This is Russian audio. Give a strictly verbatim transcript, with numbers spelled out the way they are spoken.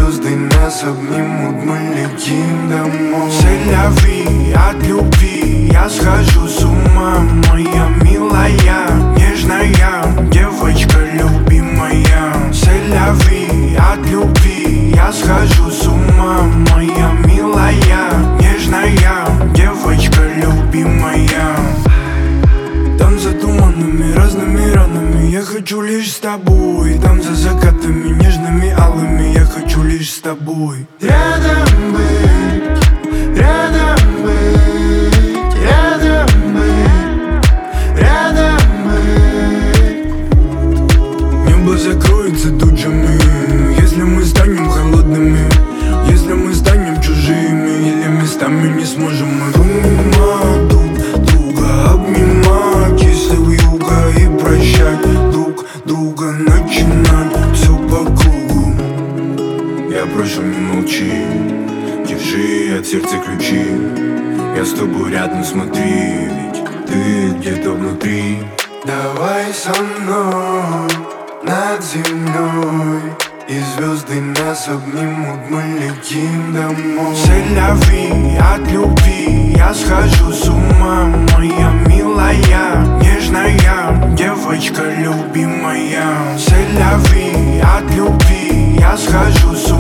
звезды нас обнимут, мы летим домой. C'est la vie, от любви я схожу с ума. Моя милая, нежная девочка любимая. C'est la vie, от любви я схожу с ума. Моя милая, нежная девочка любимая. Там за туманами, разными ранами я хочу лишь с тобой. Там за закатами, нежными алыми я хочу лишь с тобой. Рядом быть, рядом быть, рядом быть, рядом быть. Небо закроется тучами, если мы станем холодными, если мы станем чужими, или местами не сможем мы думать друг друга, обнимать, если вьюга, и прощать друг друга, начинать все по кругу. Я прошу, не молчи, держи от сердца ключи. Я с тобой рядом, смотри, ведь ты где-то внутри. Давай со мной над землей, и звезды нас обнимут, мы летим домой. C'est la vie, от любви я схожу с ума. Моя милая, нежная девочка любимая. C'est la vie, от любви я схожу с ума.